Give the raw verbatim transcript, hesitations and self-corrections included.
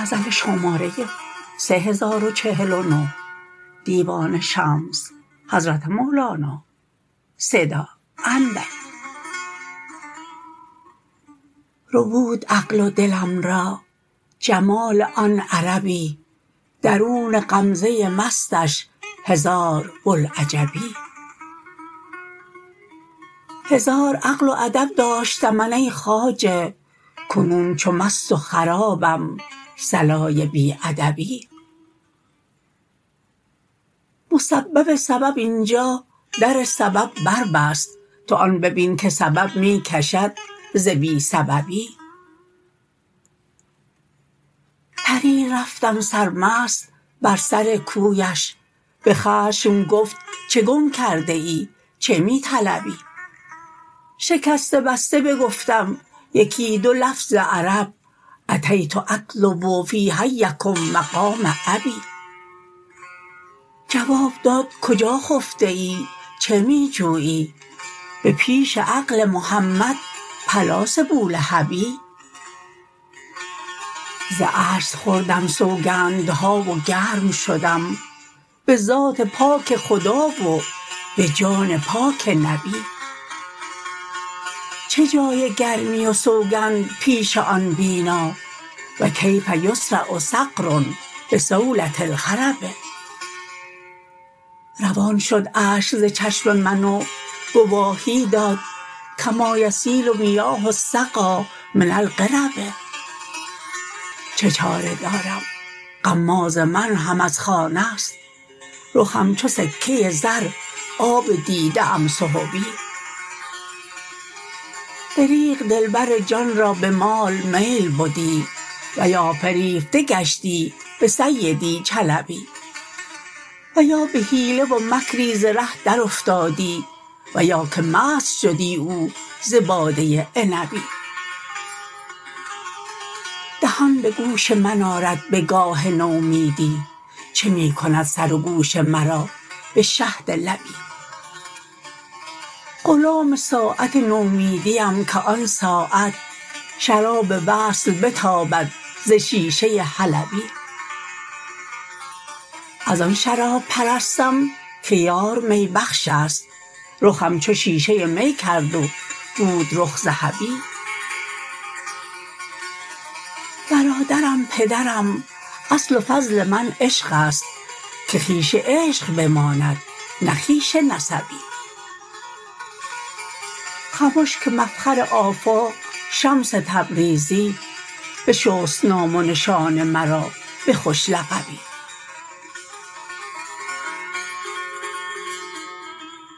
غزل شماره سه هزار و چهل و نه دیوان شمس حضرت مولانا صدا اندر ربود عقل و دلم را جمال آن عربی درون غمزه مستش هزار بوالعجبی هزار عقل و ادب داشتم من ای خواجه کنون چو مست و خرابم صلای بی ادبی مسبب سبب اینجا در سبب بربست تو آن ببین که سبب می کشد ز بی سببی پریر رفتم سرمست بر سر کویش به خشم گفت چه گم کرده ای چه می طلبی شکسته بسته بگفتم یکی دو لفظ عرب اتیت اطلب فی حیکم مقام ابی جواب داد کجا خفته ای چه می جویی به پیش عقل محمد پلاس بولهبی ز عجز خوردم سوگندها و گرم شدم به ذات پاک خدا و به جان پاک نبی چه جای گرمی و سوگند پیش آن بینا و کیف یصرع صقر بصولة الخرب روان شد اشک ز چشم من و گواهی داد کما یسیل میاه السقا من القرب چه چاره دارم غماز من هم از خانه ست رخم چو سکه زر آب دیده ام سحبی دریغ دلبر جان را به مال میل بدی و یا فریفته گشتی به سیدی چلبی و یا به حیله و مکری ز ره درافتادی و یا که مست شدی او ز باده عنبی دهان به گوش من آرد به گاه نومیدی چه می کند سر و گوش مرا به شهد لبی غلام ساعت نومیدیم که آن ساعت شراب وصل بتابد ز شیشه حلبی از آن شراب پرستم که یار می بخش است رخم چو شیشه می کرد و بود رخ ذهبی برادرم پدرم اصل و فضل من عشق است که خویش عشق بماند نه خویش نسبی خمش که مفخر آفاق شمس تبریزی بشست نام و نشان مرا به خوش لقبی